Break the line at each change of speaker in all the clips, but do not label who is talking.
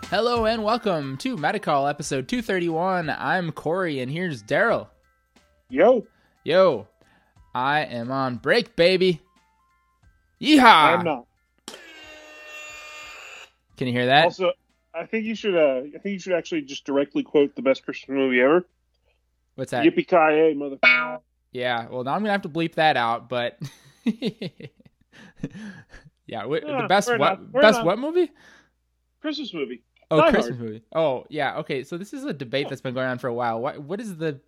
Hello and welcome to Metacall episode 231. I'm Corey and here's Daryl.
Yo.
I am on break, baby. Yeehaw!
I'm not.
Can you hear that?
Also, I think you should actually just directly quote the best Christmas movie ever.
What's that?
Yippee-ki-yay, motherfucker.
Yeah, well, now I'm going to have to bleep that out, but... the best what movie?
Christmas movie.
Oh,
Die
Christmas
Hard.
movie. Oh, yeah, okay, so this is a debate that's been going on for a while. What is the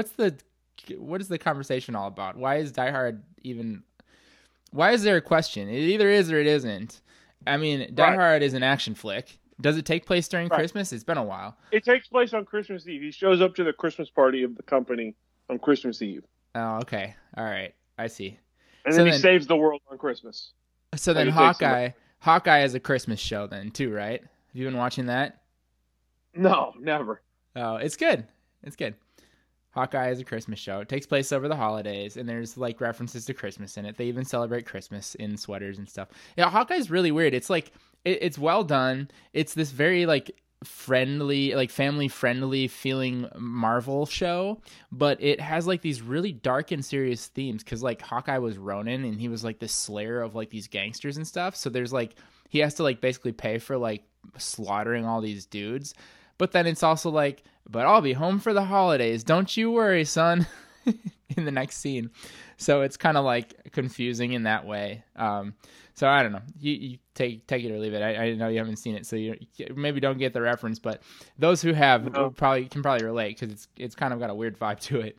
conversation all about? Why is Die Hard even... Why is there a question? It either is or it isn't. I mean, Die Hard is an action flick. Does it take place during Christmas? It's been a while.
It takes place on Christmas Eve. He shows up to the Christmas party of the company on Christmas Eve.
Oh, okay. All right. I see.
And then he saves the world on Christmas.
So then Hawkeye is a Christmas show then too, right? Have you been watching that?
No, never.
Oh, it's good. It's good. Hawkeye is a Christmas show. It takes place over the holidays, and there's like references to Christmas in it. They even celebrate Christmas in sweaters and stuff. Yeah, Hawkeye's really weird. It's like it's well done. It's this very like friendly, like family friendly feeling Marvel show, but it has like these really dark and serious themes because like Hawkeye was Ronin and he was like the slayer of like these gangsters and stuff. So there's like he has to like basically pay for like slaughtering all these dudes. But then it's also like, but I'll be home for the holidays. Don't you worry, son. In the next scene. So it's kind of like confusing in that way. So I don't know. You take it or leave it. I know you haven't seen it, so you maybe don't get the reference. But those who have can probably relate because it's kind of got a weird vibe to it.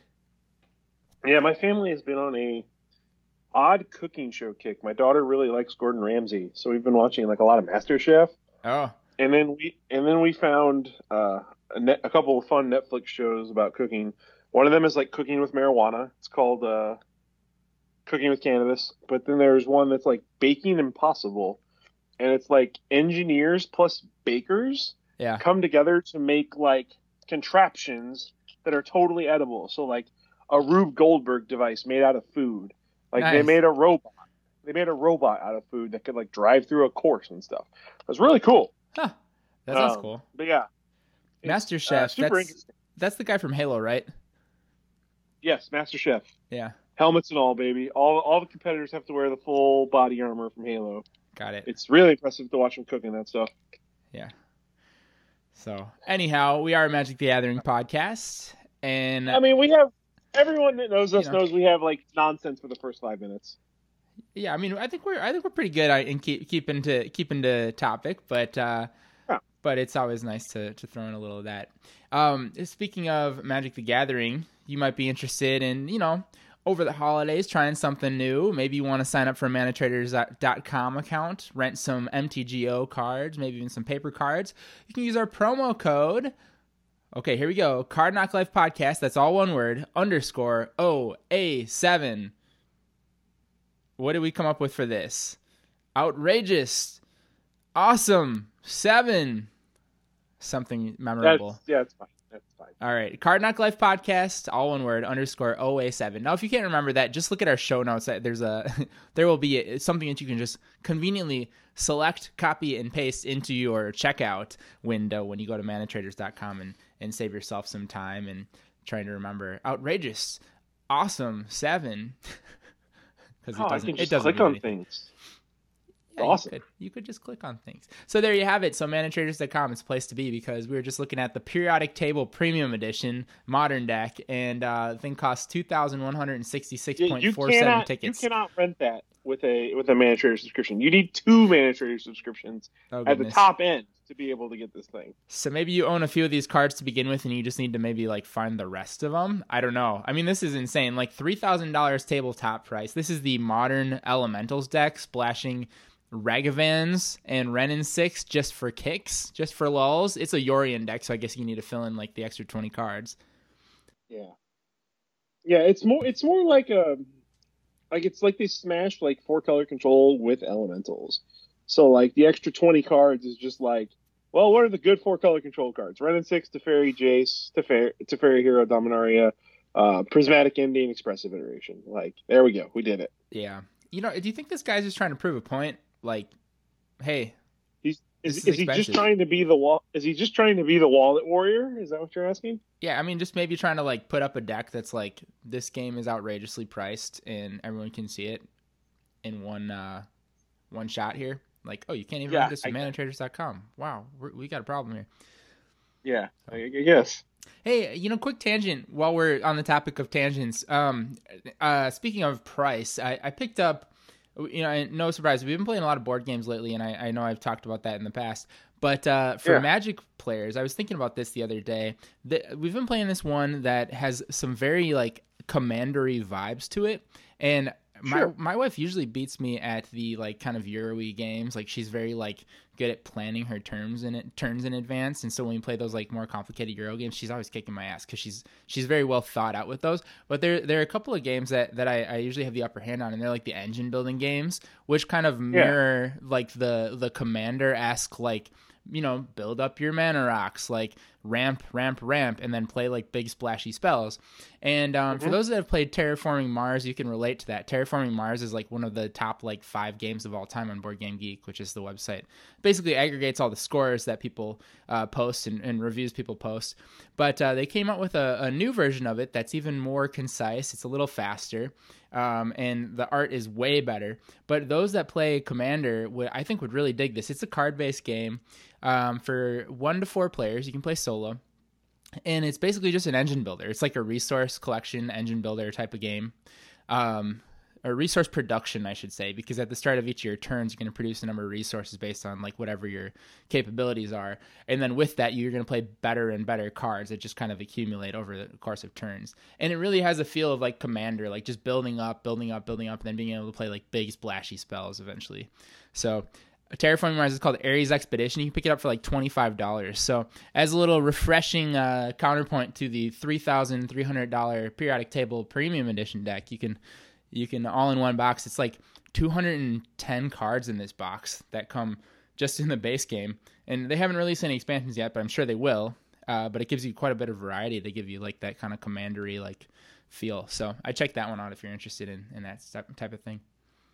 Yeah, my family has been on a odd cooking show kick. My daughter really likes Gordon Ramsay, so we've been watching like a lot of MasterChef.
Oh.
And then we found a couple of fun Netflix shows about cooking. One of them is like cooking with marijuana. It's called Cooking with Cannabis. But then there's one that's like Baking Impossible, and it's like engineers plus bakers come together to make like contraptions that are totally edible. So like a Rube Goldberg device made out of food. Like They made a robot. They made a robot out of food that could like drive through a course and stuff. It was really cool.
Huh. That sounds cool.
But yeah.
MasterChef,
super interesting.
That's the guy from Halo, right?
Yes, MasterChef.
Yeah.
Helmets and all, baby. All the competitors have to wear the full body armor from Halo.
Got it.
It's really impressive to watch them cooking that stuff.
Yeah. So, anyhow, we are a Magic the Gathering podcast, and
I mean, we have everyone that knows us knows we have like nonsense for the first 5 minutes.
Yeah, I mean, I think we're pretty good in keeping to topic, but it's always nice to throw in a little of that. Speaking of Magic the Gathering, you might be interested in, over the holidays, trying something new. Maybe you want to sign up for a manatraders.com account, rent some MTGO cards, maybe even some paper cards. You can use our promo code. Okay, here we go. Card Knock Life Podcast, that's all one word, _OA7. What did we come up with for this? Outrageous. Awesome. 7. Something memorable.
It's fine. That's fine.
All right. Card Knock Life Podcast, all one word, _OA7. Now, if you can't remember that, just look at our show notes. There will be something that you can just conveniently select, copy, and paste into your checkout window when you go to manatraders.com and save yourself some time and trying to remember. Outrageous. Awesome. 7.
Because it doesn't click on things.
Yeah,
awesome.
You could just click on things. So there you have it. So manatraders.com is a place to be because we were just looking at the Periodic Table Premium Edition Modern Deck, and the thing costs 2,166.47 tickets.
You cannot rent that with a ManaTrader subscription. You need 2 ManaTrader subscriptions at the top end to be able to get this thing.
So maybe you own a few of these cards to begin with, and you just need to maybe like find the rest of them. I don't know. I mean, this is insane. Like $3,000 tabletop price. This is the Modern Elementals deck, splashing Ragavans and Renin 6 just for kicks, just for lulls. It's a Yorion deck, so I guess you need to fill in like the extra 20 cards.
Yeah. It's more like it's like they smashed like 4-color control with elementals. So like the extra 20 cards is just like, well, what are the good 4-color control cards? Renin 6, Teferi Jace, Teferi Hero Dominaria, Prismatic Ending, Expressive Iteration. Like, there we go. We did it.
Yeah. Do you think this guy's just trying to prove a point? Like, hey, This is
Is he just
expensive.
trying to be the wall? Is he just trying to be the wallet warrior? Is that what you're asking?
Yeah, I mean, just maybe trying to like put up a deck that's like this game is outrageously priced and everyone can see it in one shot here. Like, oh, you can't even
Yeah,
read this from manatraders.com. Wow, we got a problem here.
yeah, I guess.
Hey, quick tangent while we're on the topic of tangents. Speaking of price, I picked up, no surprise, we've been playing a lot of board games lately, and I know I've talked about that in the past. But for Magic players, I was thinking about this the other day. We've been playing this one that has some very like commandery vibes to it, and my wife usually beats me at the like kind of Euro-y games. Like she's very like good at planning her turns in advance, and so when we play those like more complicated Euro games, she's always kicking my ass because she's very well thought out with those. But there are a couple of games that I usually have the upper hand on, and they're like the engine building games, which kind of mirror like the Commander-esque like, build up your mana rocks, like ramp, and then play like big splashy spells. And for those that have played Terraforming Mars, you can relate to that. Terraforming Mars is like one of the top like 5 games of all time on Board Game Geek, which is the website. Basically aggregates all the scores that people post and reviews people post. But they came out with a new version of it that's even more concise. It's a little faster. And the art is way better. But those that play Commander, I think would really dig this. It's a card-based game for 1 to 4 players. You can play solo. And it's basically just an engine builder. It's like a resource collection engine builder type of game. A resource production, I should say, because at the start of each of your turns, you're going to produce a number of resources based on like whatever your capabilities are. And then with that, you're going to play better and better cards that just kind of accumulate over the course of turns. And it really has a feel of like Commander, like just building up, and then being able to play like big splashy spells eventually. So Terraforming Mars is called Ares Expedition. You can pick it up for like $25. So as a little refreshing counterpoint to the $3,300 periodic table premium edition deck, you can all in one box. It's like 210 cards in this box that come just in the base game, and they haven't released any expansions yet, but I'm sure they will. But it gives you quite a bit of variety. They give you like that kind of commandery like feel. So I check that one out if you're interested in that type of thing.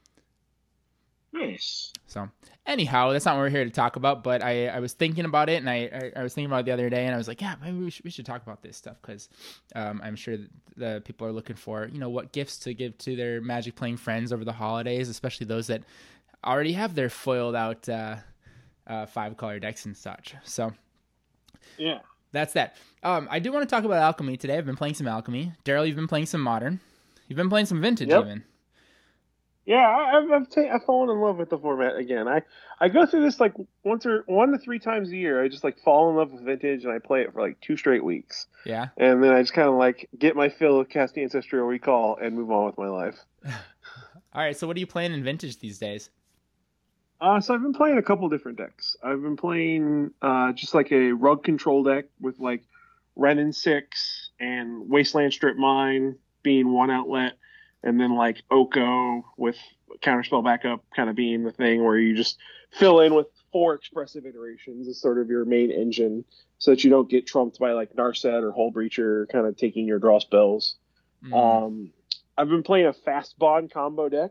Nice.
So anyhow, that's not what we're here to talk about, but I was thinking about it, and I was thinking about it the other day, and I was like, yeah, maybe we should talk about this stuff, because I'm sure the people are looking for, what gifts to give to their Magic playing friends over the holidays, especially those that already have their foiled out 5-color decks and such. So
yeah,
that's that. I do want to talk about Alchemy today. I've been playing some Alchemy. Daryl, you've been playing some Modern. You've been playing some Vintage even.
Yeah, I've fallen in love with the format again. I go through this like 1 to 3 times a year. I just like fall in love with Vintage, and I play it for like 2 straight weeks.
Yeah.
And then I just kind of like get my fill of Cast Ancestral Recall and move on with my life.
All right, so what are you playing in Vintage these days?
So I've been playing a couple different decks. I've been playing just like a rug control deck with like Renin 6 and Wasteland Strip Mine being one outlet. And then like Oko with Counterspell Backup kind of being the thing where you just fill in with 4 expressive iterations as sort of your main engine, so that you don't get trumped by like Narset or Hull Breacher kind of taking your draw spells. I've been playing a Fast Bond combo deck.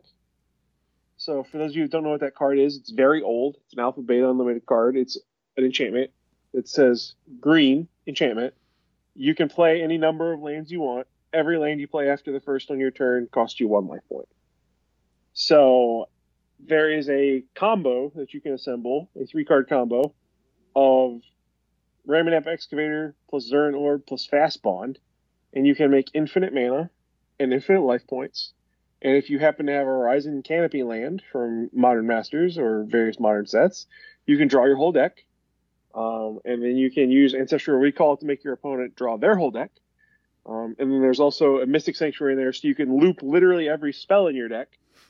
So for those of you who don't know what that card is, it's very old. It's an Alpha Beta Unlimited card. It's an enchantment. It says green enchantment. You can play any number of lands you want. Every land you play after the first on your turn costs you 1 life point. So there is a combo that you can assemble, a 3-card combo of Ramunap Excavator plus Zuran Orb plus Fast Bond, and you can make infinite mana and infinite life points. And if you happen to have a Horizon Canopy land from Modern Masters or various Modern sets, you can draw your whole deck. And then you can use Ancestral Recall to make your opponent draw their whole deck. And then there's also a Mystic Sanctuary in there, so you can loop literally every spell in your deck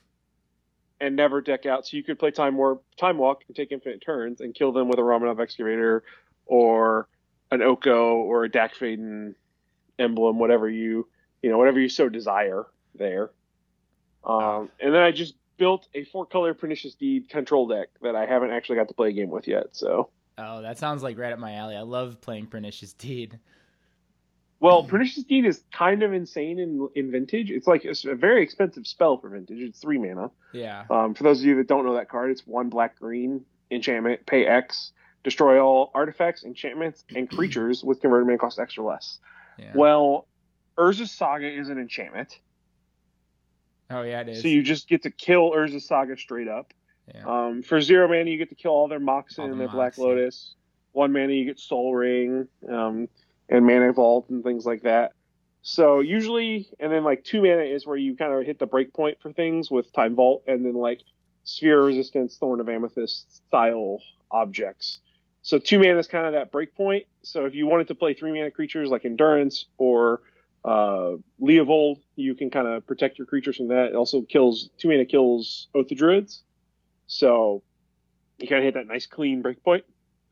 and never deck out. So you could play Time Walk and take infinite turns and kill them with a Ramunap Excavator or an Oko or a Dak Faden emblem, whatever you so desire there. And then I just built a 4-color Pernicious Deed control deck that I haven't actually got to play a game with yet. So.
Oh, that sounds like right up my alley. I love playing Pernicious Deed.
Well, Pernicious Deed is kind of insane in Vintage. It's like a very expensive spell for Vintage. It's 3 mana.
Yeah.
For those of you that don't know that card, it's 1 black-green, enchantment, pay X, destroy all artifacts, enchantments, and creatures with converted mana cost extra less.
Yeah.
Well, Urza's Saga is an enchantment.
Oh yeah, it is.
So you just get to kill Urza's Saga straight up.
Yeah.
For 0 mana, you get to kill all their Moxen
All
and
the
their
Mox,
Black Lotus. 1 mana, you get Soul Ring, and Mana Vault and things like that. So usually, and then like 2 mana is where you kind of hit the break point for things with Time Vault, and then like Sphere of Resistance, Thorn of Amethyst style objects. So 2 mana is kind of that break point. So if you wanted to play 3 mana creatures like Endurance or Leovold, you can kind of protect your creatures from that. It also kills 2 mana kills Oath of Druids, so you kind of hit that nice clean breakpoint.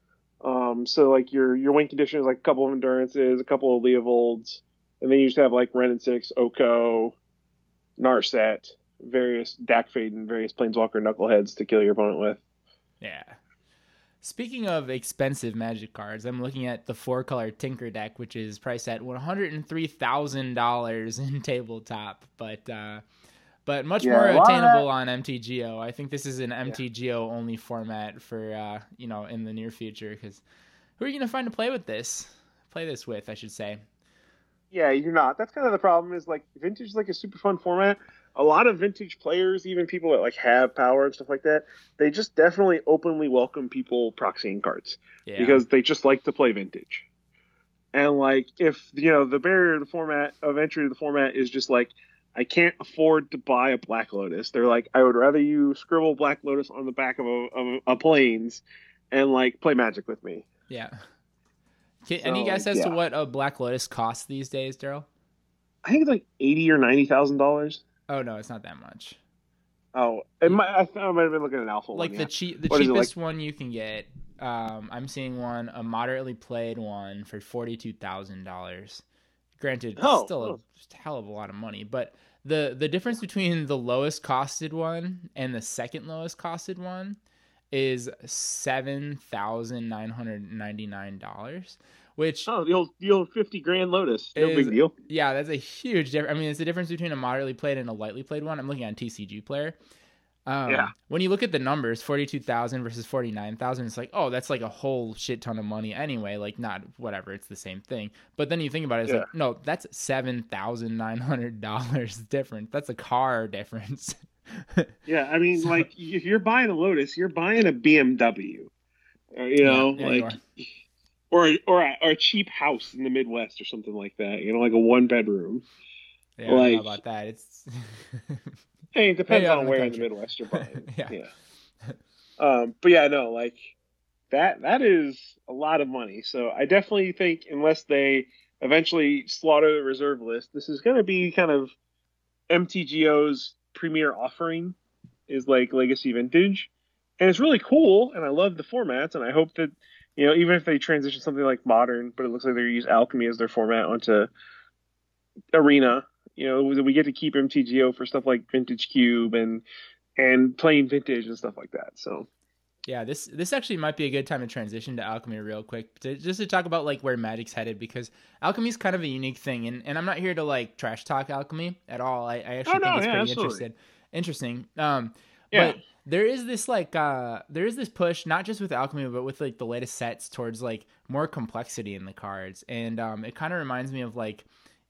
So like your win condition is like a couple of Endurances, a couple of Leovolds, and then you just have like Wrenn and Six, Oko, Narset, various Dakfade, and various Planeswalker Knuckleheads to kill your opponent with.
Yeah. Speaking of expensive Magic cards, I'm looking at the 4-color Tinker deck, which is priced at $103,000 in tabletop, but much more attainable on MTGO. I think this is an MTGO only format for in the near future, because who are you going to find to play this with, I should say.
Yeah, you're not. That's kind of the problem, is like Vintage is like a super fun format. A lot of Vintage players, even people that like have power and stuff like that, they just definitely openly welcome people proxying cards because they just like to play Vintage. And like, if the barrier to the format of entry to the format is just like, I can't afford to buy a Black Lotus, they're like, I would rather you scribble Black Lotus on the back of a Plains and like play Magic with me.
Yeah. Any guess as to what a Black Lotus costs these days, Daryl?
I think it's like $80,000 or $90,000.
Oh no, it's not that much.
Oh, I might have been looking at an alpha
like
one.
The cheapest one you can get. I'm seeing a moderately played one for $42,000. Granted, still a hell of a lot of money, but the difference between the lowest costed one and the second lowest costed one is $7,999. Which
the old $50,000 Lotus, no big deal.
Yeah, that's a huge difference. I mean, it's the difference between a moderately played and a lightly played one. I'm looking at a TCG player. When you look at the numbers, 42,000 versus 49,000, it's like, oh, that's like a whole shit ton of money anyway. Like, not whatever, it's the same thing. But then you think about it, it's like, no, that's $7,900 difference. That's a car difference.
Yeah, I mean, like, if you're buying a Lotus, you're buying a BMW. Or a cheap house in the Midwest or something like that. Like a 1-bedroom.
Yeah, I don't know about that. It's
hey, it depends on where in the Midwest you're buying. Yeah. But yeah, no, like that is a lot of money. So I definitely think, unless they eventually slaughter the reserve list, this is going to be kind of MTGO's premier offering, is like Legacy Vintage, and it's really cool. And I love the formats, and I hope that, even if they transition something like Modern, but it looks like they're use Alchemy as their format onto Arena, we get to keep MTGO for stuff like Vintage Cube and playing Vintage and stuff like that. So
yeah, this actually might be a good time to transition to Alchemy real quick, just to talk about like where Magic's headed, because Alchemy is kind of a unique thing, and I'm not here to like trash talk Alchemy at all. I actually think it's pretty interesting. But there is this push, not just with Alchemy, but with like the latest sets, towards like more complexity in the cards, and it kind of reminds me of like,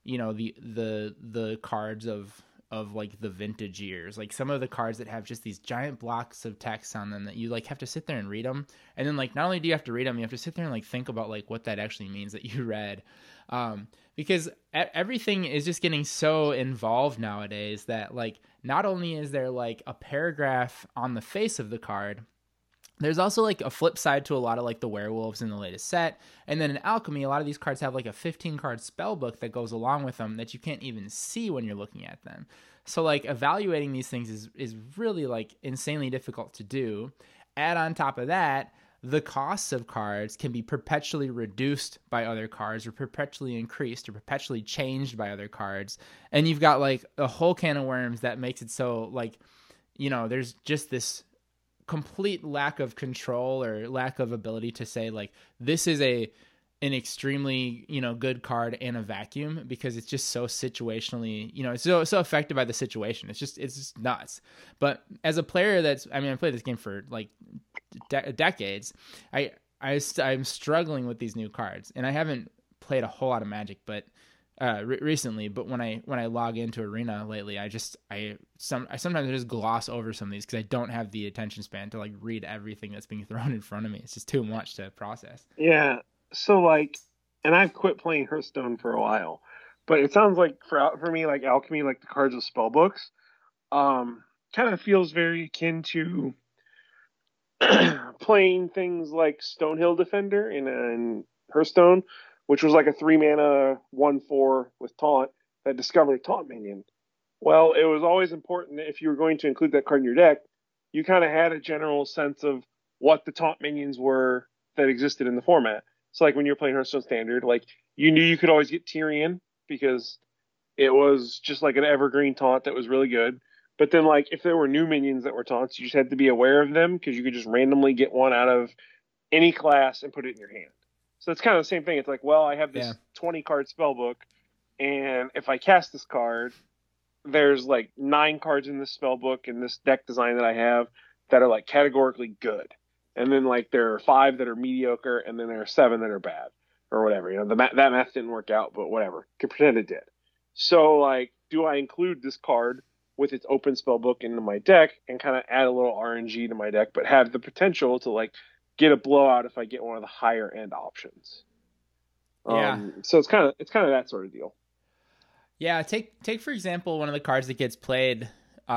the cards of like the vintage years, like some of the cards that have just these giant blocks of text on them that you like have to sit there and read them, and then like not only do you have to read them, you have to sit there and like think about like what that actually means that you read, because everything is just getting so involved nowadays that like not only is there like a paragraph on the face of the card, there's also like a flip side to a lot of like the werewolves in the latest set. And then in Alchemy, a lot of these cards have like a 15-card spell book that goes along with them that you can't even see when you're looking at them. So like evaluating these things is really like insanely difficult to do. Add on top of that, the costs of cards can be perpetually reduced by other cards, or perpetually increased, or perpetually changed by other cards. And you've got like a whole can of worms that makes it so like, there's just this complete lack of control or lack of ability to say like, this is an extremely, good card in a vacuum, because it's just so situationally, it's so affected by the situation. It's just nuts. But as a player I played this game for like decades. I'm struggling with these new cards, and I haven't played a whole lot of Magic, but recently. But when I log into Arena lately, I sometimes just gloss over some of these because I don't have the attention span to like read everything that's being thrown in front of me. It's just too much to process.
Yeah. So like, and I've quit playing Hearthstone for a while, but it sounds like for me, like Alchemy, like the cards of spell books, kind of feels very akin to playing things like Stonehill Defender in Hearthstone, which was like a 3-mana 1/4 with taunt that discovered taunt minion. Well, it was always important that if you were going to include that card in your deck, you kind of had a general sense of what the taunt minions were that existed in the format. So like when you were playing Hearthstone Standard, like you knew you could always get Tyrion because it was just like an evergreen taunt that was really good. But then like if there were new minions that were taunts, you just had to be aware of them because you could just randomly get one out of any class and put it in your hand. So it's kind of the same thing. It's like, well, I have this 20 card spell book, and if I cast this card, there's like 9 cards in this spell book and this deck design that I have that are like categorically good. And then like there are 5 that are mediocre, and then there are 7 that are bad or whatever. You know, that math didn't work out, but whatever. Could pretend it did. So like, do I include this card with its open spell book into my deck and kind of add a little RNG to my deck, but have the potential to like get a blowout if I get one of the higher end options?
Yeah.
So it's kind of that sort of deal.
Yeah. Take for example, one of the cards that gets played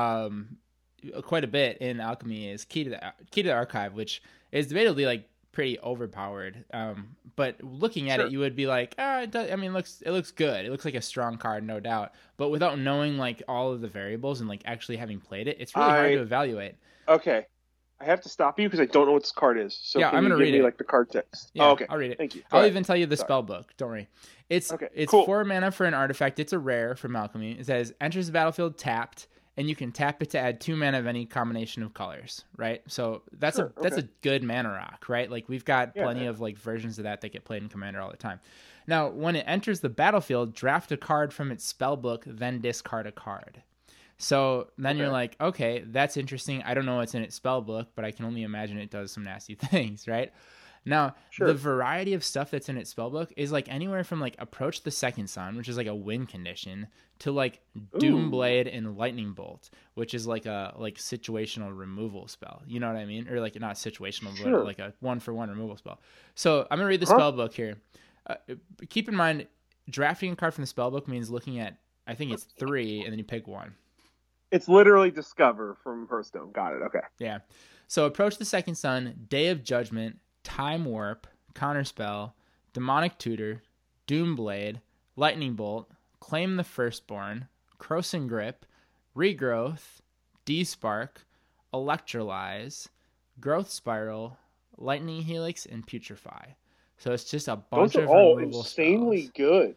quite a bit in Alchemy is Key to the Archive, which is debatably like pretty overpowered. But looking at it, you would be like, it looks good. It looks like a strong card, no doubt. But without knowing like all of the variables and like actually having played it, it's really hard to evaluate.
Okay. I have to stop you because I don't know what this card is. So
yeah, I'm going to read
it. Like the card text.
Yeah,
okay.
I'll read it.
Thank you.
I'll even tell you the spell book. Don't worry. It's
cool.
4 mana for an artifact. It's a rare from Alchemy. It says enters the battlefield tapped, and you can tap it to add 2 mana of any combination of colors, right? So that's a good mana rock, right? Like we've got plenty of like versions of that get played in Commander all the time. Now, when it enters the battlefield, draft a card from its spell book, then discard a card. So then you're like, okay, that's interesting. I don't know what's in its spell book, but I can only imagine it does some nasty things, right? Now, the variety of stuff that's in its spellbook is like anywhere from like Approach the Second Sun, which is like a win condition, to like Doomblade and Lightning Bolt, which is like a situational removal spell. You know what I mean? Or like not situational, but like a 1-for-1 removal spell. So I'm gonna read the spellbook here. Keep in mind, drafting a card from the spellbook means looking at, I think it's 3, and then you pick one.
It's literally Discover from Hearthstone. Got it. Okay.
Yeah. So Approach the Second Sun, Day of Judgment, Time Warp, Counterspell, Demonic Tutor, Doomblade, Lightning Bolt, Claim the Firstborn, Krosan Grip, Regrowth, Despark, Electrolyze, Growth Spiral, Lightning Helix, and Putrefy. So it's just a bunch of removal
insanely
spells.
Good.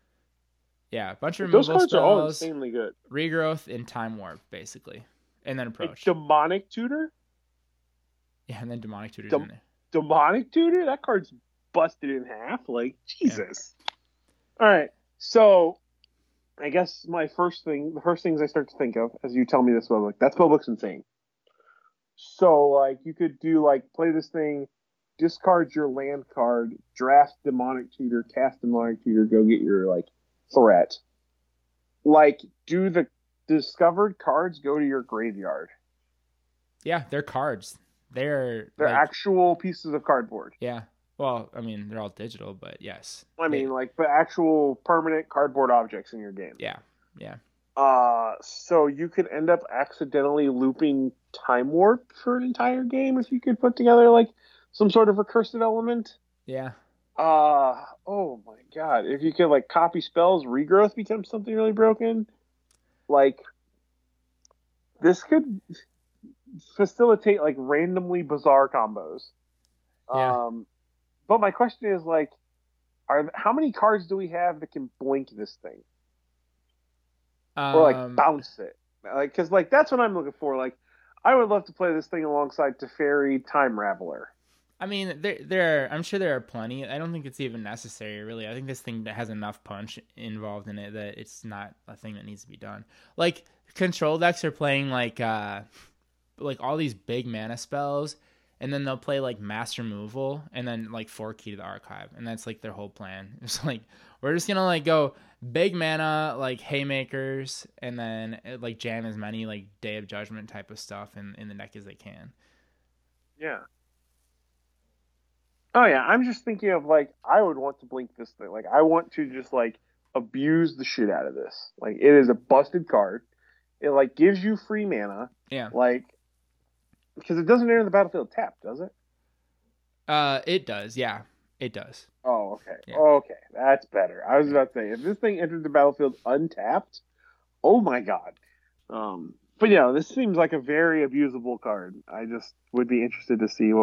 Yeah, a bunch of removal spells. Those cards are all
insanely good.
Regrowth and Time Warp, basically. And then Approach.
Demonic Tutor?
Yeah, and then Demonic Tutor's in there.
Demonic Tutor? That card's busted in half. Like, Jesus. Yeah. All right. So, I guess the first things I start to think of as you tell me this spellbook, that spellbook's insane. So, like, you could do, like, play this thing, discard your land card, draft Demonic Tutor, cast Demonic Tutor, go get your, like, threat. Like, do the discovered cards go to your graveyard?
Yeah, they're cards. They're
like, actual pieces of cardboard.
Yeah. Well, I mean, they're all digital, but yes.
I mean, but actual permanent cardboard objects in your game.
Yeah. Yeah.
So you could end up accidentally looping Time Warp for an entire game if you could put together like some sort of recursive element.
Yeah.
Oh my god. If you could like copy spells, Regrowth becomes something really broken. Like, this could facilitate like randomly bizarre combos.
Yeah.
But my question is like, how many cards do we have that can blink this thing? Or like bounce it? Like, because like that's what I'm looking for. Like, I would love to play this thing alongside Teferi Time Raveler.
I mean, I'm sure there are plenty. I don't think it's even necessary, really. I think this thing has enough punch involved in it that it's not a thing that needs to be done. Like, control decks are playing like all these big mana spells, and then they'll play like mass removal and then like 4 key to the archive, and that's like their whole plan. It's like we're just gonna like go big mana like haymakers, and then like jam as many like Day of Judgment type of stuff in the deck as they can.
Yeah. Oh yeah, I'm just thinking of like I would want to blink this thing. Like I want to just like abuse the shit out of this. Like it is a busted card. It like gives you free mana.
Yeah.
Like because it doesn't enter the battlefield tapped, does it?
It does. Yeah, it does.
Oh, okay.
Yeah.
Okay, that's better. I was about to say if this thing entered the battlefield untapped, oh my god. But yeah, this seems like a very abusable card. I just would be interested to see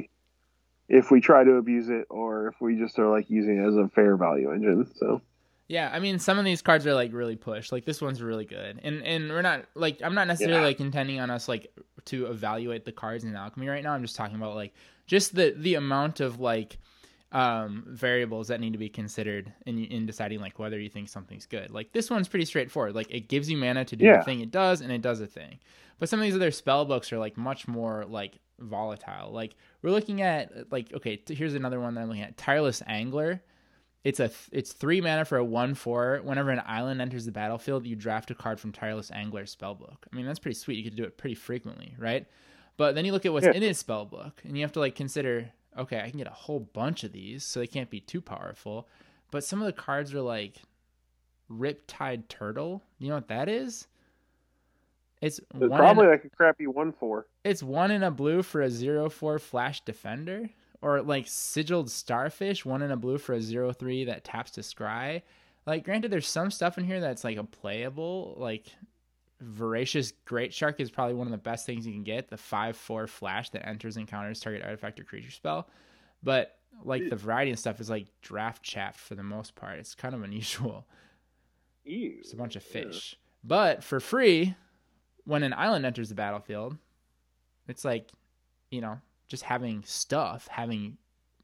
if we try to abuse it or if we just are like using it as a fair value engine. So
Yeah, I mean, some of these cards are like really pushed. Like this one's really good, and we're not like I'm not necessarily like intending on us like to evaluate the cards in Alchemy right now. I'm just talking about like just the amount of like variables that need to be considered in deciding like whether you think something's good. Like this one's pretty straightforward. Like it gives you mana to do the thing it does, and it does a thing. But some of these other spell books are like much more like volatile. Like we're looking at like okay, here's another one that I'm looking at: Tireless Angler. It's 3 mana for a 1/4. Whenever an island enters the battlefield, you draft a card from Tireless Angler's spellbook. I mean, that's pretty sweet. You could do it pretty frequently, right? But then you look at what's in his spellbook, and you have to like consider, okay, I can get a whole bunch of these, so they can't be too powerful. But some of the cards are like Riptide Turtle. You know what that is? It's
probably like a crappy 1/4.
It's 1 in a blue for a 0/4 flash defender. Or like Sigiled Starfish, 1 in a blue for a 0/3 that taps to scry. Like, granted, there's some stuff in here that's like a playable. Like, Voracious Great Shark is probably one of the best things you can get. The 5/4 flash that enters and counters target artifact or creature spell. But like the variety and stuff is like draft chaff for the most part. It's kind of unusual.
Ew.
It's a bunch of fish. But for free, when an island enters the battlefield, it's like, you know, just having stuff, having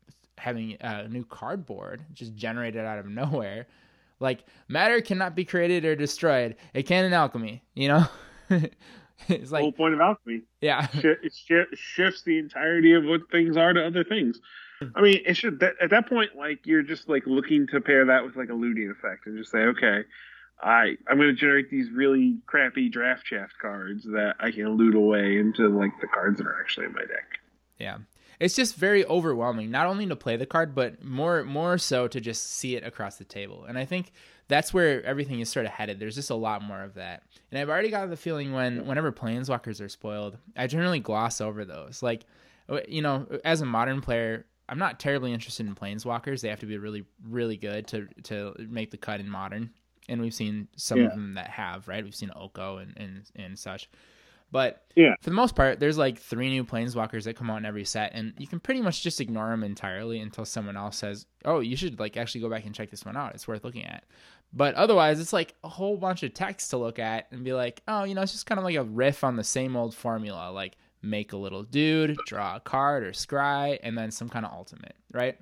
a new cardboard just generated out of nowhere. Like matter cannot be created or destroyed. It can in alchemy, you know. It's like
the whole point of alchemy.
Yeah,
it shifts the entirety of what things are to other things. I mean, it should at that point like you're just like looking to pair that with like a looting effect and just say, okay, I'm going to generate these really crappy draft shaft cards that I can loot away into like the cards that are actually in my deck.
Yeah. It's just very overwhelming, not only to play the card, but more so to just see it across the table. And I think that's where everything is sort of headed. There's just a lot more of that. And I've already got the feeling whenever Planeswalkers are spoiled, I generally gloss over those. Like, you know, as a modern player, I'm not terribly interested in Planeswalkers. They have to be really, really good to make the cut in Modern. And we've seen some of them that have, right? We've seen Oko and such. But for the most part, there's like 3 new Planeswalkers that come out in every set, and you can pretty much just ignore them entirely until someone else says, oh, you should like actually go back and check this one out. It's worth looking at. But otherwise, it's like a whole bunch of text to look at and be like, oh, you know, it's just kind of like a riff on the same old formula, like make a little dude, draw a card or scry, and then some kind of ultimate, right?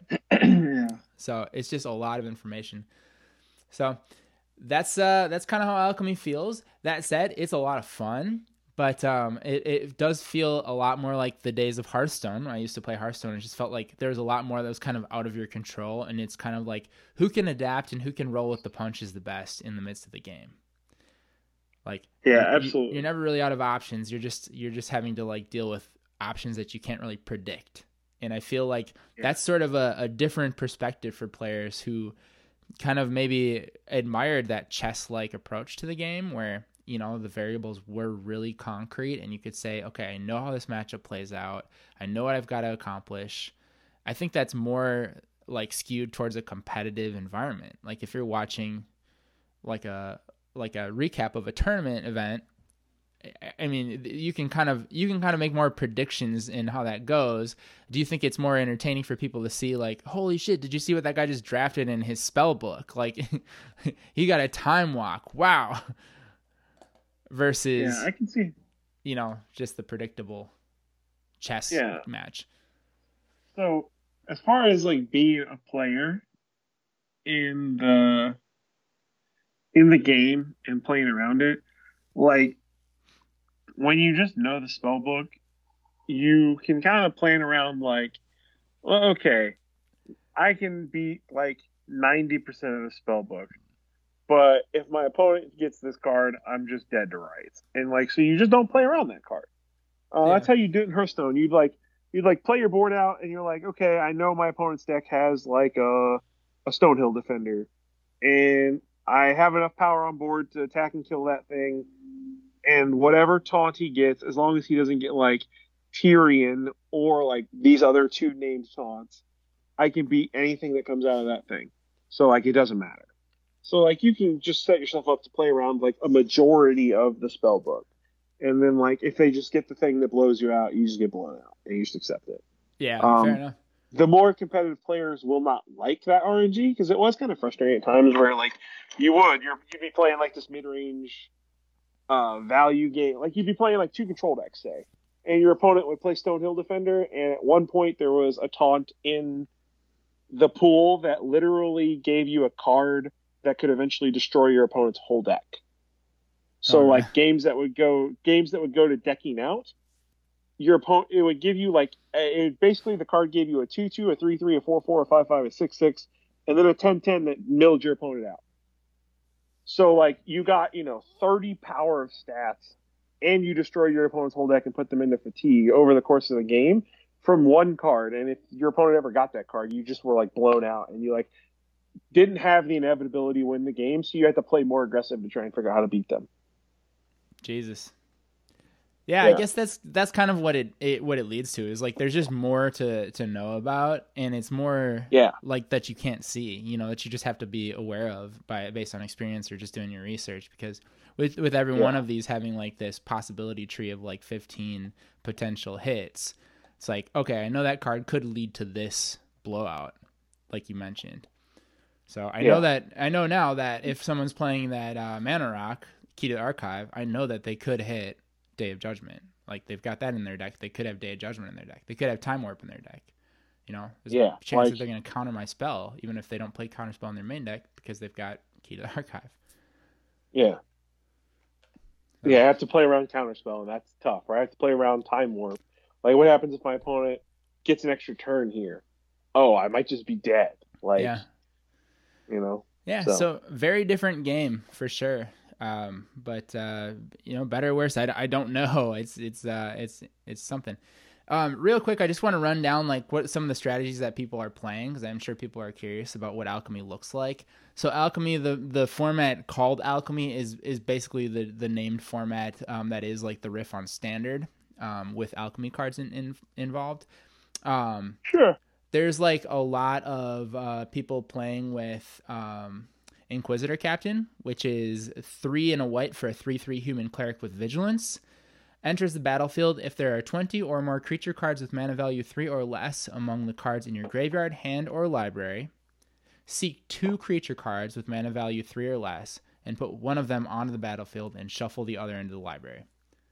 So it's just a lot of information. So that's kind of how Alchemy feels. That said, it's a lot of fun. But it does feel a lot more like the days of Hearthstone. When I used to play Hearthstone, it just felt like there was a lot more that was kind of out of your control, and it's kind of like who can adapt and who can roll with the punches the best in the midst of the game. Like,
absolutely.
You're never really out of options. You're just having to like deal with options that you can't really predict. And I feel like that's sort of a different perspective for players who kind of maybe admired that chess-like approach to the game where, you know, the variables were really concrete and you could say, okay, I know how this matchup plays out. I know what I've got to accomplish. I think that's more like skewed towards a competitive environment. Like if you're watching like a recap of a tournament event, I mean, you can kind of make more predictions in how that goes. Do you think it's more entertaining for people to see like, holy shit, did you see what that guy just drafted in his spell book? Like he got a time walk. Wow. Versus,
I can see,
you know, just the predictable chess match.
So, as far as like being a player in the game and playing around it, like when you just know the spell book, you can kind of plan around like, well, okay, I can beat like 90% of the spell book, but if my opponent gets this card, I'm just dead to rights. And like, so you just don't play around that card. That's
Yeah.
how you do it in Hearthstone. You'd like play your board out, and you're like, okay, I know my opponent's deck has like a Stonehill Defender, and I have enough power on board to attack and kill that thing. And whatever taunt he gets, as long as he doesn't get like Tyrion or like these other two named taunts, I can beat anything that comes out of that thing. So like it doesn't matter. So like you can just set yourself up to play around like a majority of the spell book. And then like if they just get the thing that blows you out, you just get blown out and you just accept it.
Yeah, fair
Um
enough.
the more competitive players will not like that RNG because it was kind of frustrating at times where like you'd be playing like this mid range value game. Like you'd be playing like two control decks, say, and your opponent would play Stonehill Defender, and at one point there was a taunt in the pool that literally gave you a card that could eventually destroy your opponent's whole deck.
Oh,
So
really?
like games that would go to decking out, your opponent it would give you like basically the card gave you a 2/2, a 3/3, a 4/4, a 5/5, a 6/6, and then a 10/10 that milled your opponent out. So like you got 30 power of stats, and you destroy your opponent's whole deck and put them into fatigue over the course of the game from one card. And if your opponent ever got that card, you just were like blown out, and you like didn't have the inevitability to win the game, so you had to play more aggressive to try and figure out how to beat them.
Jesus. Yeah, I
Yeah,
guess that's kind of what it leads to is like there's just more to know about, and it's more
yeah,
like that you can't see, that you just have to be aware of based on experience or just doing your research, because with every one
yeah,
of these having like this possibility tree of like 15 potential hits, it's like, okay, I know that card could lead to this blowout like you mentioned. So
yeah,
I know now that if someone's playing that Mana Rock Key to the Archive, I know that they could hit Day of Judgment. Like they've got that in their deck. They could have Day of Judgment in their deck. They could have Time Warp in their deck. There's
yeah.
a chance
Like,
that they're going to counter my spell, even if they don't play counter spell in their main deck because they've got Key to the Archive.
yeah,
So,
yeah. I have to play around counterspell, and that's tough. Right? I have to play around time warp. Like, what happens if my opponent gets an extra turn here? Oh, I might just be dead. Like,
yeah.
you know.
Yeah.
So
So very different game for sure. But better or worse, I don't know. It's something. Real quick, I just want to run down like what some of the strategies that people are playing, because I'm sure people are curious about what Alchemy looks like. So Alchemy, the format called Alchemy is basically the named format that is like the riff on Standard, with Alchemy cards involved.
sure.
There's like a lot of people playing with Inquisitor Captain, which is 3 and a white for a 3/3 human cleric with vigilance. Enters the battlefield if there are 20 or more creature cards with mana value 3 or less among the cards in your graveyard, hand, or library. Seek 2 creature cards with mana value 3 or less and put one of them onto the battlefield and shuffle the other into the library.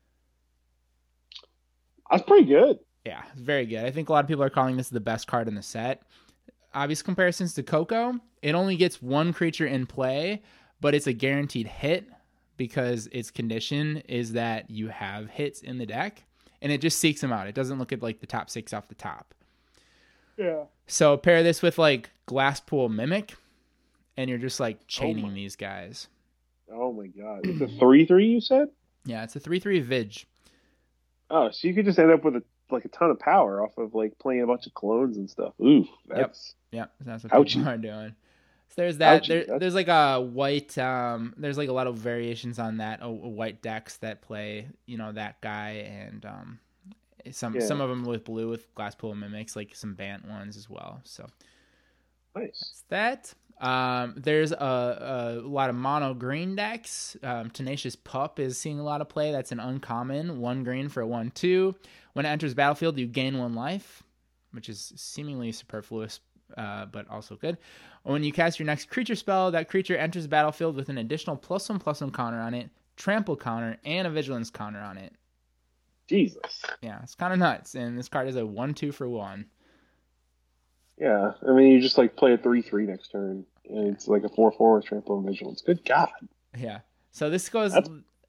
That's pretty good.
Yeah, it's very good. I think a lot of people are calling this the best card in the set. Obvious comparisons to Coco, it only gets 1 creature in play, but it's a guaranteed hit because its condition is that you have hits in the deck, and it just seeks them out. It doesn't look at like the top 6 off the top.
Yeah.
So pair this with like Glasspool Mimic, and you're just like
Oh
chaining
my.
these guys.
Oh my god. It's a 3/3. You said.
Yeah, it's a 3/3 Vig.
Oh, so you could just end up with a ton of power off of like playing a bunch of clones and stuff. Ooh,
Yep.
that's
Yep. That's what
ouchie.
people are doing. So there's that.
Ouchie.
There's like a white. There's like a lot of variations on that. A white decks that play, that guy, and some of them with blue with Glasspool Mimics, like some Bant ones as well. So
Nice.
that's that. There's a lot of mono green decks. Tenacious Pup is seeing a lot of play. That's an uncommon 1 green for a 1/2. When it enters battlefield, you gain 1 life, which is seemingly superfluous, but also good. When you cast your next creature spell, that creature enters the battlefield with an additional +1/+1 counter on it, trample counter, and a vigilance counter on it.
Jesus.
Yeah, it's kind of nuts. And this card is a 1/2 for 1.
Yeah. I mean, you just like play a 3/3 next turn, and it's like a 4/4 with trample and vigilance. Good God.
Yeah. So this goes.
That's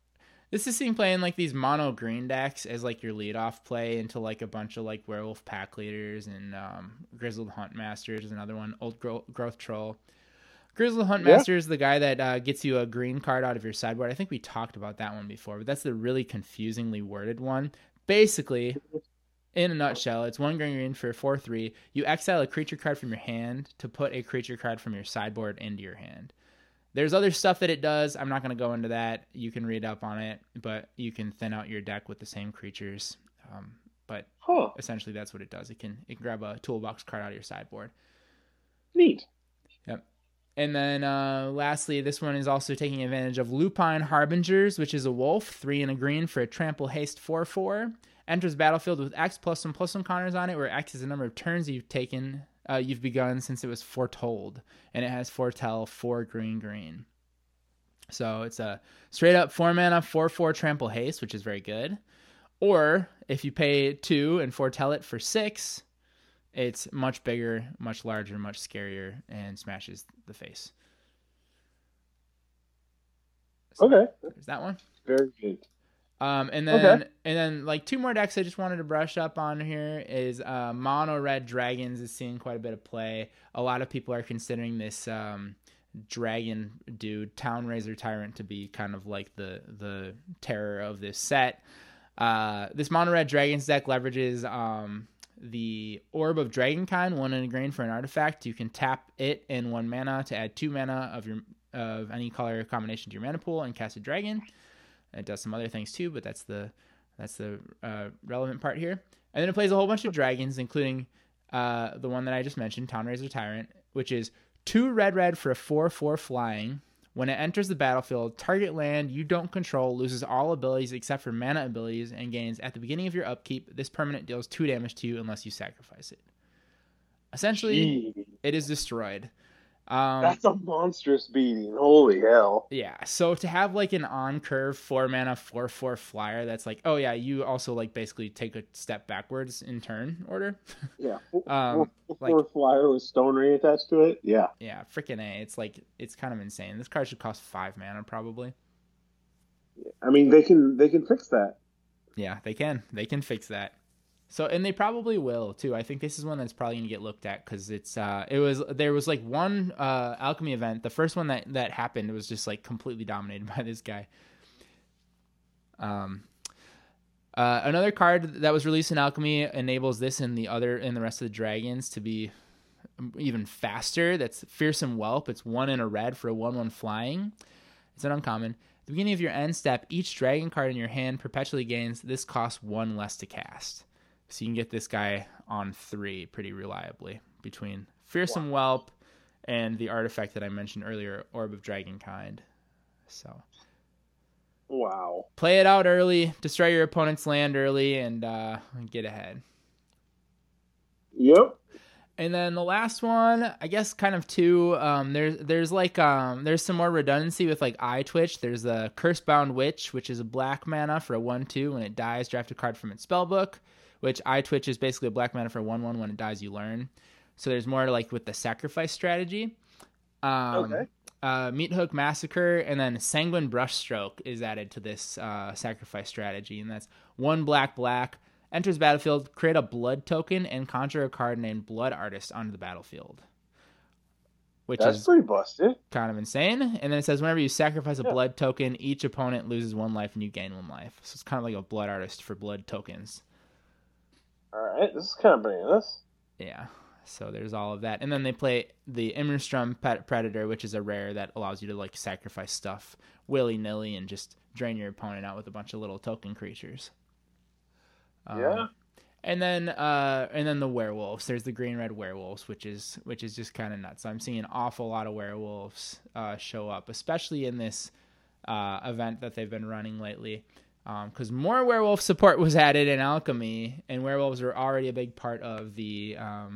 This is seen playing like these mono green decks as like your leadoff play into like a bunch of like werewolf pack leaders and grizzled huntmaster is another one. Old growth troll. Grizzled huntmaster is the guy that gets you a green card out of your sideboard. I think we talked about that one before, but that's the really confusingly worded one. Basically, in a nutshell, it's 1 green for 4/3. You exile a creature card from your hand to put a creature card from your sideboard into your hand. There's other stuff that it does. I'm not going to go into that. You can read up on it, but you can thin out your deck with the same creatures. But essentially, that's what it does. It can grab a toolbox card out of your sideboard.
Neat.
Yep. And then lastly, this one is also taking advantage of Lupine Harbingers, which is a wolf, 3 and a green for a trample haste 4/4. Enters battlefield with X +1/+1 counters on it, where X is the number of turns you've begun since it was foretold, and it has foretell 4 green. So it's a straight up 4 mana 4/4 trample haste, which is very good. Or if you pay 2 and foretell it for 6, it's much bigger, much larger, much scarier, and smashes the face. So
okay,
there's that one.
Very good.
And then like 2 more decks I just wanted to brush up on here is Mono Red Dragons is seeing quite a bit of play. A lot of people are considering this dragon dude, Town Razor Tyrant, to be kind of like the terror of this set. This Mono Red Dragons deck leverages the Orb of Dragonkind, 1 and a green for an artifact. You can tap it in 1 mana to add 2 mana of any color combination to your mana pool and cast a dragon. It does some other things too, but that's the relevant part here. And then it plays a whole bunch of dragons, including the one that I just mentioned, Town Razor Tyrant, which is 2 red for a 4/4 flying. When it enters the battlefield, target land you don't control loses all abilities except for mana abilities and gains at the beginning of your upkeep. This permanent deals 2 damage to you unless you sacrifice it. Essentially, It is destroyed.
That's a monstrous beating. Holy hell.
Yeah, so to have like an on-curve 4 mana 4/4 flyer that's like, oh yeah, you also like basically take a step backwards in turn order.
Yeah, 4/4 flyer with Stone Ring attached to it. Yeah.
Yeah, freaking A. It's kind of insane. This card should cost 5 mana probably.
I mean, they can fix that.
Yeah, they can. They can fix that. So, and they probably will too. I think this is one that's probably going to get looked at because there was like one alchemy event. The first one that happened was just like completely dominated by this guy. Another card that was released in alchemy enables this and the rest of the dragons to be even faster. That's Fearsome Whelp. It's 1 and a red for a 1/1 flying. It's an uncommon. At the beginning of your end step, each dragon card in your hand perpetually gains. This costs 1 less to cast. So you can get this guy on 3 pretty reliably between Fearsome Whelp and the artifact that I mentioned earlier, Orb of Dragonkind. So,
wow.
Play it out early, destroy your opponent's land early, and get ahead.
Yep.
And then the last one, I guess, kind of two. There's some more redundancy with like Eye Twitch. There's a Cursebound Witch, which is a black mana for a 1/2. When it dies, draft a card from its spellbook. Which Eye Twitch is basically a black mana for 1/1. When it dies, you learn. So there's more like with the sacrifice strategy.
Okay.
Meat Hook Massacre, and then Sanguine Brushstroke is added to this sacrifice strategy, and that's 1 black. Enters battlefield, create a blood token, and conjure a card named Blood Artist onto the battlefield.
That's pretty busted.
Kind of insane. And then it says whenever you sacrifice a blood token, each opponent loses 1 life and you gain 1 life. So it's kind of like a Blood Artist for blood tokens.
Alright, this is kind of bananas.
Yeah, so there's all of that. And then they play the Immerstrom Predator, which is a rare that allows you to like sacrifice stuff willy-nilly and just drain your opponent out with a bunch of little token creatures.
Yeah.
And then the werewolves. There's the green-red werewolves, which is just kind of nuts. I'm seeing an awful lot of werewolves show up, especially in this event that they've been running lately. Because more werewolf support was added in alchemy, and werewolves are already a big part of the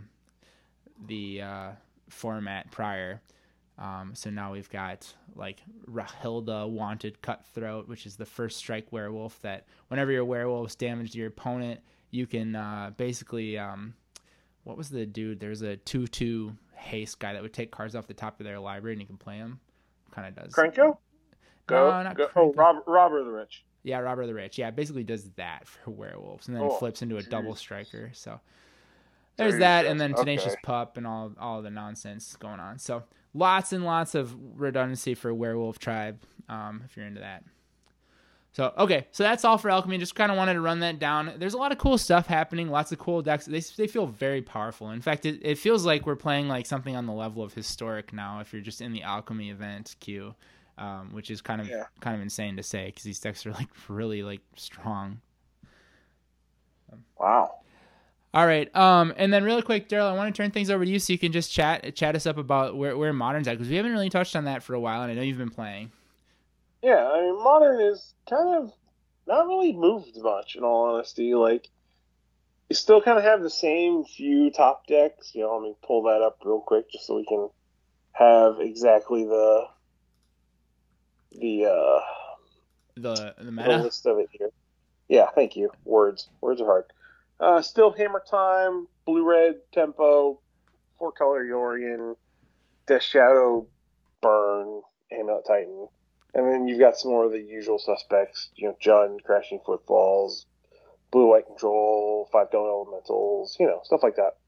format prior. So now we've got like Rahilda Wanted Cutthroat, which is the first strike werewolf that whenever your werewolves damage your opponent, you can basically what was the dude? There's a 2/2 haste guy that would take cards off the top of their library and you can play them. Kind of does.
Krenko?
No, not
go.
Krenko.
Oh, Robber the Rich.
Yeah, Robert the Rich. Yeah, it basically does that for werewolves, and then
Oh,
flips into a double
Jesus.
striker. So there's that, and then
Okay.
Tenacious Pup and all the nonsense going on. So lots and lots of redundancy for Werewolf Tribe, if you're into that. So okay, so that's all for Alchemy. Just kind of wanted to run that down. There's a lot of cool stuff happening. Lots of cool decks. They feel very powerful. In fact, it feels like we're playing like something on the level of Historic now. If you're just in the Alchemy event queue, which is kind of insane to say because these decks are like really like strong.
Wow.
All right. And then really quick, Daryl, I want to turn things over to you so you can just chat us up about where Modern's at because we haven't really touched on that for a while, and I know you've been playing.
Yeah, I mean, Modern is kind of not really moved much, in all honesty. Like, you still kind of have the same few top decks. Let me pull that up real quick just so we can have exactly the
Meta
list of it here. Yeah, thank you. Words are hard. Still Hammer Time, Blue Red Tempo, 4-color Yorion, Death Shadow, Burn, Amulet Titan. And then you've got some more of the usual suspects, Jund, Crashing Footfalls, Blue White Control, 5-color Elementals, stuff like that.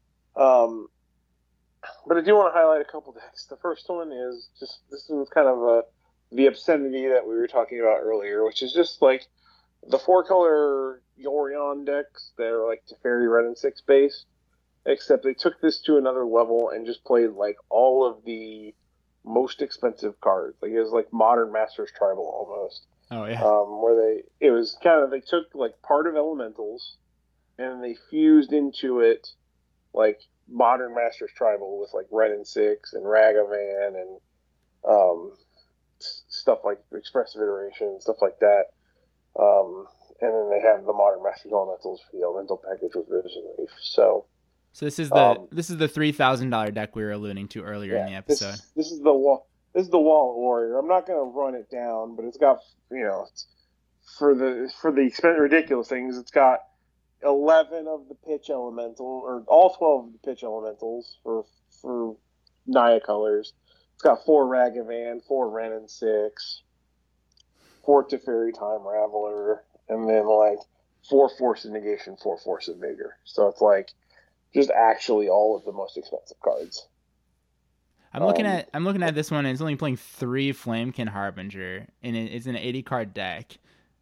But I do want to highlight a couple decks. The first one is this one's kind of the obscenity that we were talking about earlier, which is just like the 4-color Yorion decks that are like Teferi Red and 6 based, except they took this to another level and just played like all of the most expensive cards. Like it was like Modern Masters Tribal almost.
Oh yeah.
Where they took like part of Elementals and they fused into it like Modern Masters Tribal with like Ren and 6 and Ragavan and stuff like Expressive Iteration, stuff like that. And then they have the Modern Masters Elementals for the Elemental package with Risen Reef. So
this is the $3,000 deck we were alluding to earlier in the episode.
This is the Wallet Warrior. I'm not going to run it down, but it's got for the expensive ridiculous things. It's got 11 of the pitch elemental, or all 12 of the pitch elementals for Naya colors. It's got 4 Ragavan, 4 Ren and 6, 4 Teferi Time Raveler, and then like 4 Force of Negation, 4 Force of Vigor. So it's like just actually all of the most expensive cards.
I'm looking at this one, and it's only playing 3 Flamekin Harbinger, and it's an 80 card deck.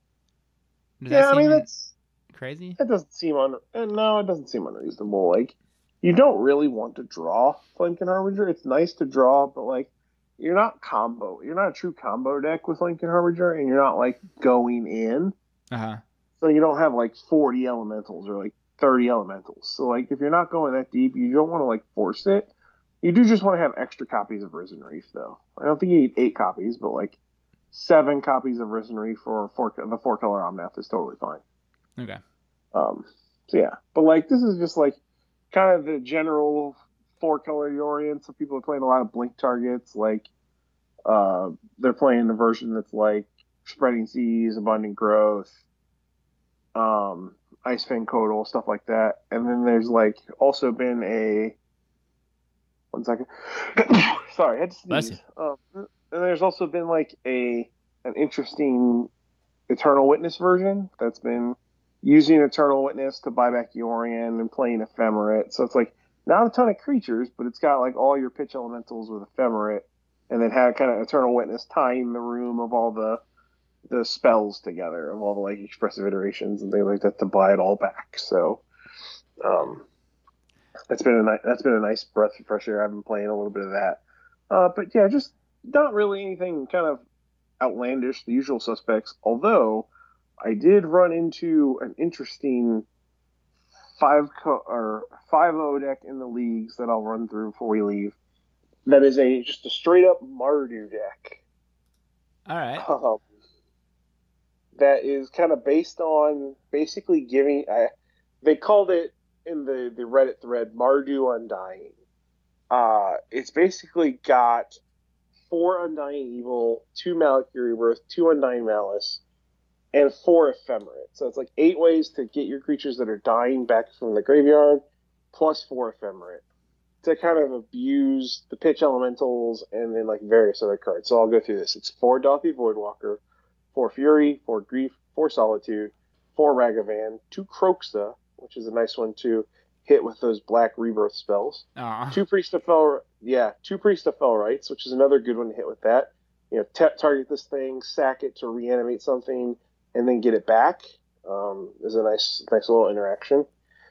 That's
crazy.
It doesn't seem it doesn't seem unreasonable. Like, you don't really want to draw Flamekin Harbinger. It's nice to draw, but like, you're not a true combo deck with Flamekin Harbinger, and you're not like going in. So you don't have like 40 elementals or like 30 elementals. So like, if you're not going that deep, you don't want to like force it. You do just want to have extra copies of Risen Reef, though. I don't think you need 8 copies, but like 7 copies of Risen Reef for the 4-color Omnath is totally fine.
Okay.
So yeah, but like this is just like kind of the general 4-color Yorion. So people are playing a lot of blink targets. Like they're playing the version that's like Spreading Seas, Abundant Growth, Icefang Codal, stuff like that. And then there's like also been 1 second. Sorry, I had to sneeze. And there's also been like an interesting Eternal Witness version that's been using Eternal Witness to buy back Yorion and playing Ephemerate. So it's like not a ton of creatures, but it's got like all your pitch elementals with Ephemerate, and then have kind of Eternal Witness tying the room of all the spells together, of all the like expressive iterations and things like that to buy it all back. So that's been a nice breath of fresh air. I've been playing a little bit of that. But yeah, just not really anything kind of outlandish, the usual suspects, although I did run into an interesting 5-0 deck in the leagues that I'll run through before we leave. That is just a straight up Mardu deck.
All right.
That is kind of based on basically giving. They called it in the Reddit thread Mardu Undying. It's basically got 4 Undying Evil, 2 Malakir Rebirth, 2 Undying Malice, and 4 Ephemerate. So it's like 8 ways to get your creatures that are dying back from the graveyard, plus 4 Ephemerate, to kind of abuse the pitch elementals and then like various other cards. So I'll go through this. It's 4 Dauthi Voidwalker, 4 Fury, 4 Grief, 4 Solitude, 4 Ragavan, 2 Kroxa, which is a nice one to hit with those black rebirth spells.
Aw.
2 Priest of Felrites, which is another good one to hit with that. Target this thing, sack it to reanimate something, and then get it back. Is a nice little interaction.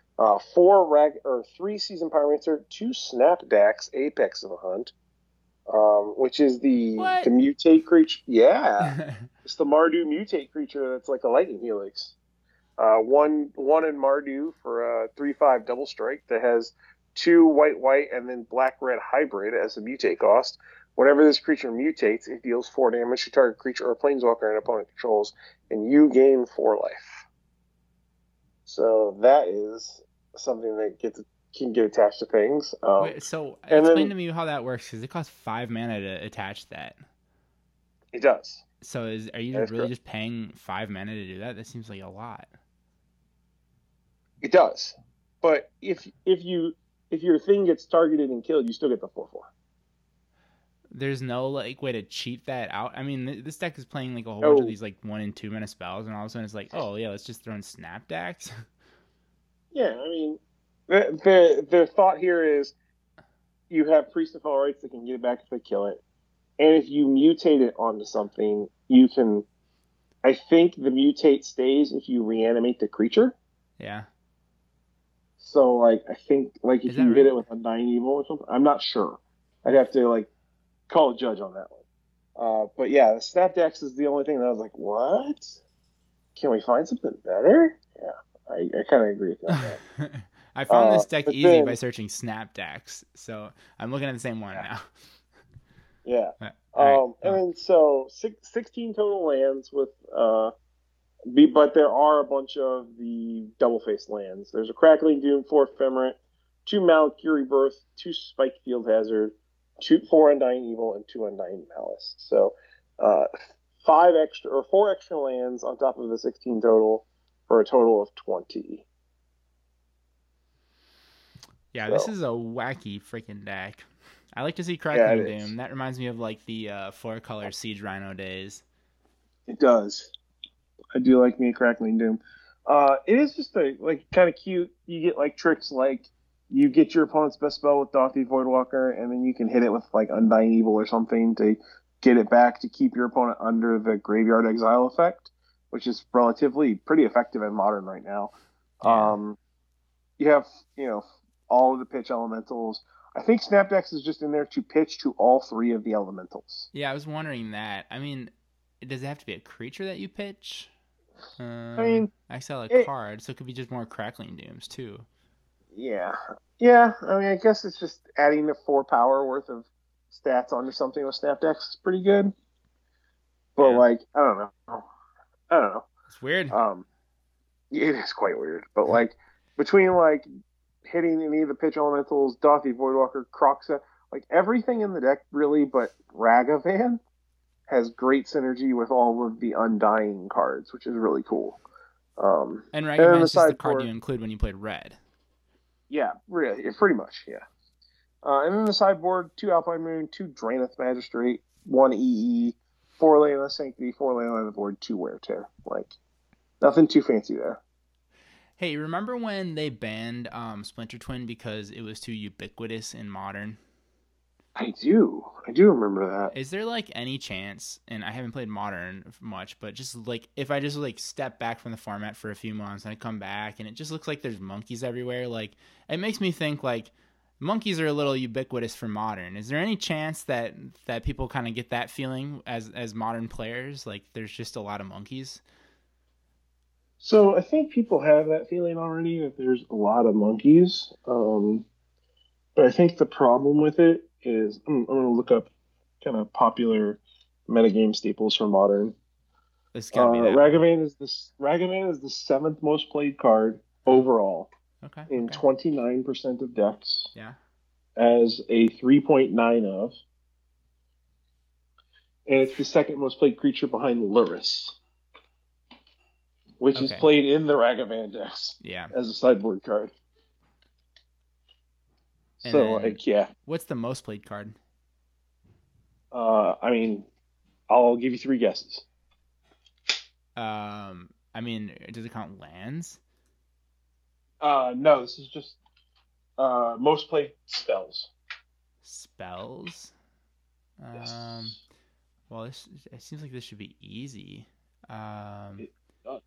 3 Seasoned Pyromancer, 2 Snapdax, Apex of the Hunt, which is the mutate creature. Yeah, it's the Mardu mutate creature that's like a lightning helix. One in Mardu for a 3/5 double strike that has 2 white and then black-red hybrid as a mutate cost. Whenever this creature mutates, it deals 4 damage to target creature or planeswalker an opponent controls, and you gain 4 life. So that is something that can get attached to things.
Wait, so explain to me how that works, because it costs 5 mana to attach that.
It does.
So are you really just paying 5 mana to do that? That seems like a lot.
It does, but if your thing gets targeted and killed, you still get the 4/4.
There's no way to cheat that out. I mean, this deck is playing like a whole bunch of these 1 and 2 mana spells, and all of a sudden it's like, oh yeah, let's just throw in Snapdax.
Yeah, I mean, the thought here is you have Priest of Felrites that can get it back if they kill it, and if you mutate it onto something, you can. I think the mutate stays if you reanimate the creature.
Yeah.
So I think if you hit it with Undying Evil or something, I'm not sure. I'd have to call a judge on that one. But yeah, the Snapdax is the only thing that I was like, what? Can we find something better? Yeah, I kind of agree with that.
I found this deck easy by searching Snapdax, so I'm looking at the same one now.
Yeah. And then so 16 total lands with but there are a bunch of the double-faced lands. There's a Crackling Doom, 4 Ephemerate, 2 Malakir Rebirth, 2 Spike Field Hazard, 4 Undying Evil, and 2 Undying Malice. So 4 extra lands on top of the 16 total for a total of 20.
Yeah, this is a wacky freaking deck. I like to see Crackling Doom. That reminds me of the 4-color Siege Rhino days.
It does. I do like me a Crackling Doom. It is just kind of cute. You get tricks you get your opponent's best spell with Dauthi Voidwalker, and then you can hit it with Undying Evil or something to get it back to keep your opponent under the Graveyard Exile effect, which is relatively pretty effective in Modern right now. Yeah. You have all of the pitch elementals. I think Snapdax is just in there to pitch to all 3 of the elementals.
Yeah, I was wondering that. I mean, does it have to be a creature that you pitch? Exile a card, so it could be just more Crackling Dooms too.
Yeah. I mean, I guess it's just adding the 4 power worth of stats onto something with Snapdax is pretty good. But I don't know.
It's weird.
It is quite weird. But between hitting any of the pitch elementals, Dauthi Voidwalker, Kroxa, everything in the deck really, but Ragavan has great synergy with all of the Undying cards, which is really cool.
And Ragavan is just the card you include when you played Red.
Yeah, really, pretty much, yeah. And then the sideboard, 2 Alpine Moon, 2 Draenith Magistrate, 1 EE, 4 Leyline Sanctity, 4 Leyline on the board, 2 Wear Tear. Nothing too fancy there.
Hey, remember when they banned Splinter Twin because it was too ubiquitous in Modern?
I do remember that.
Is there any chance, and I haven't played Modern much, but just if I just step back from the format for a few months and I come back and it just looks like there's monkeys everywhere, it makes me think monkeys are a little ubiquitous for Modern. Is there any chance that people kind of get that feeling as Modern players? There's just a lot of monkeys?
So I think people have that feeling already that there's a lot of monkeys. But I think the problem with it is I'm going to look up kind of popular metagame staples for Modern.
It's gotta be that.
Ragavan is the 7th most played card overall.
Okay.
In 29% of decks.
Yeah.
As a 3.9 of. And it's the 2nd most played creature behind Lurrus, which is played in the Ragavan decks.
Yeah.
As a sideboard card.
And
so yeah.
What's the most played card?
I mean, I'll give you 3 guesses.
I mean, does it count lands?
No, this is just most played spells.
Spells?
Yes.
Well, it seems like this should be easy.
It does.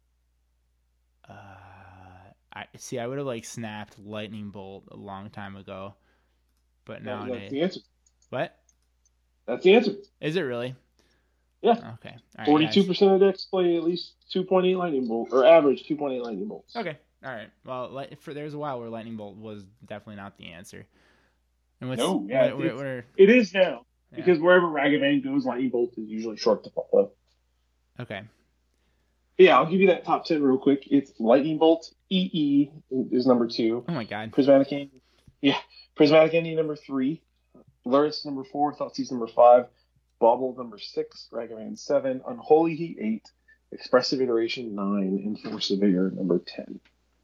I would have like snapped Lightning Bolt a long time ago, but nowadays.
That's the answer.
What?
That's the answer.
Is it really?
Yeah.
Okay.
42% of decks play at least 2.8 lightning bolt, or average 2.8 lightning bolts.
Okay. All right. Well, there was a while where lightning bolt was definitely not the answer. And
it is now, because wherever Ragavan goes, lightning bolt is usually short to follow.
Okay.
Yeah, I'll give you that top 10 real quick. It's lightning bolt. EE is number 2.
Oh my god.
Prismatic Ending number 3. Luris number 4. Thoughtseize number 5. Bauble number 6. Ragavan 7. Unholy Heat 8. Expressive Iteration 9. And Force of Vigor number 10.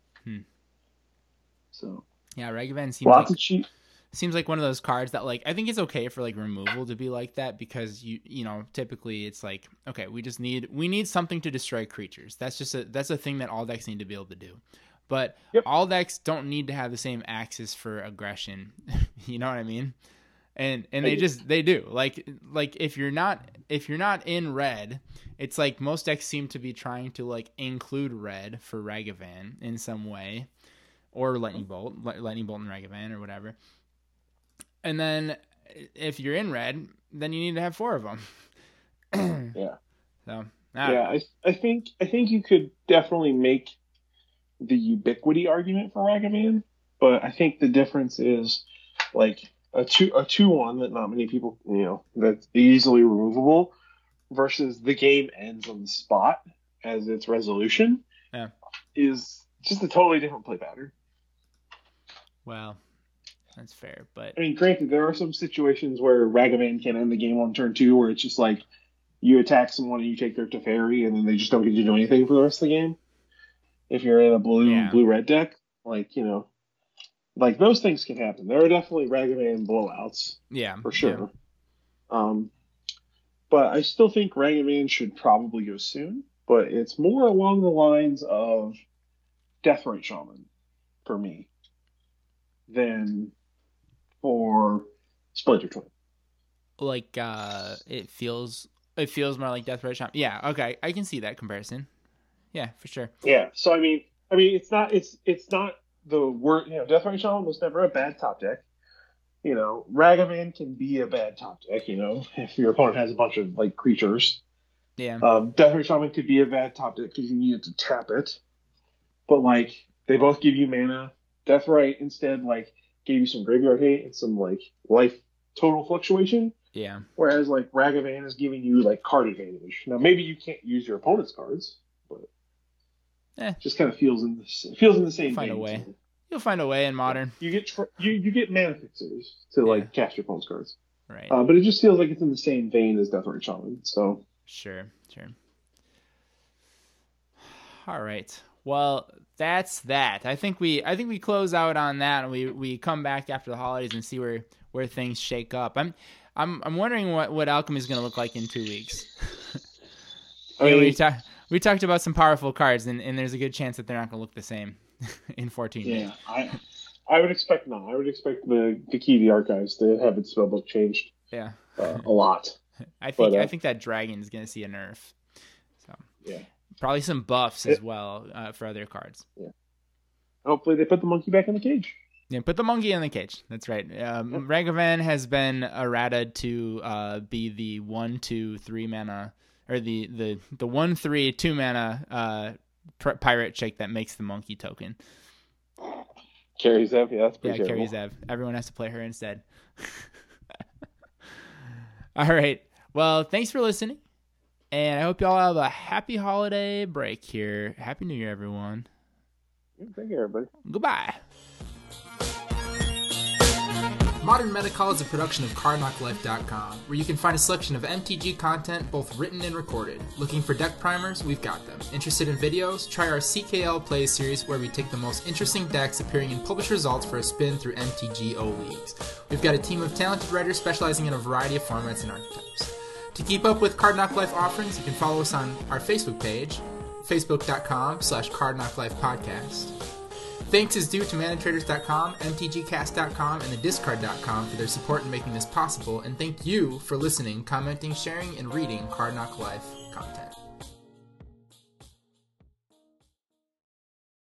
So
yeah, Ragavan seems like one of those cards that, like, I think it's okay for like removal to be like that, because you know, typically it's like, okay, we need something to destroy creatures. That's a thing that all decks need to be able to do. But all decks don't need to have the same axis for aggression. You know what I mean? And they do. Like if you're not in red, it's like most decks seem to be trying to like include red for Ragavan in some way, or Lightning Bolt and Ragavan or whatever. And then if you're in red, then you need to have 4 of them.
Yeah.
So
I think you could definitely make the ubiquity argument for Ragavan, but I think the difference is like a 2/1 that not many people, you know, that's easily removable, versus the game ends on the spot as its resolution.
Yeah.
Is just a totally different play pattern.
Well, that's fair, but
I mean, granted, there are some situations where Ragavan can end the game on turn 2, where it's just like you attack someone and you take their Teferi, and then they just don't get to do anything for the rest of the game. If you're in a blue-red deck, like, you know, like those things can happen. There are definitely Ragavan blowouts, for sure. Yeah. But I still think Ragavan should probably go soon. But it's more along the lines of Deathrite Shaman for me than for Splinter Twin.
Like it feels more like Deathrite Shaman. Yeah, okay, I can see that comparison. Yeah, for sure.
Yeah, so I mean it's not the word, you know, Deathrite Shaman was never a bad top deck. You know, Ragavan can be a bad top deck, you know, if your opponent has a bunch of like creatures.
Yeah.
Deathrite Shaman could be a bad top deck because you needed to tap it. But like they both give you mana. Deathrite instead like gave you some graveyard hate and some like life total fluctuation.
Yeah.
Whereas like Ragavan is giving you like card advantage. Now maybe you can't use your opponent's cards, but just kind of feels in the same.
Find a way. You'll find a way in Modern.
You get mana fixers to like cast your opponent's cards.
Right.
But it just feels like it's in the same vein as Deathrite Shaman. So
sure. All right. Well, that's that. I think we close out on that, and we come back after the holidays and see where things shake up. I'm wondering what Alchemy is going to look like in 2 weeks. We talked about some powerful cards, and there's a good chance that they're not going to look the same in 14 days.
Yeah, I would expect not. I would expect the key to the archives to have its spellbook changed.
Yeah,
a lot.
I think that dragon is going to see a nerf. So
yeah,
probably some buffs as well for other cards.
Yeah. Hopefully they put the monkey back in the cage.
Yeah, put the monkey in the cage. That's right. Ragavan has been errated to be the 1/2/3 mana, or the 1/3 2 mana pirate chick that makes the monkey token.
Carrie Zev, yeah, that's pretty
terrible. Carrie Zev. Everyone has to play her instead. All right. Well, thanks for listening, and I hope y'all have a happy holiday break here. Happy New Year, everyone.
Thank you, everybody.
Goodbye. Modern Metacall is a production of CardKnockLife.com, where you can find a selection of MTG content, both written and recorded. Looking for deck primers? We've got them. Interested in videos? Try our CKL Play series, where we take the most interesting decks appearing in published results for a spin through MTGO leagues. We've got a team of talented writers specializing in a variety of formats and archetypes. To keep up with Card Knock Life offerings, you can follow us on our Facebook page, facebook.com/cardknocklifepodcast. Thanks is due to manatraders.com, mtgcast.com, and thediscard.com for their support in making this possible, and thank you for listening, commenting, sharing, and reading Card Knock Life content.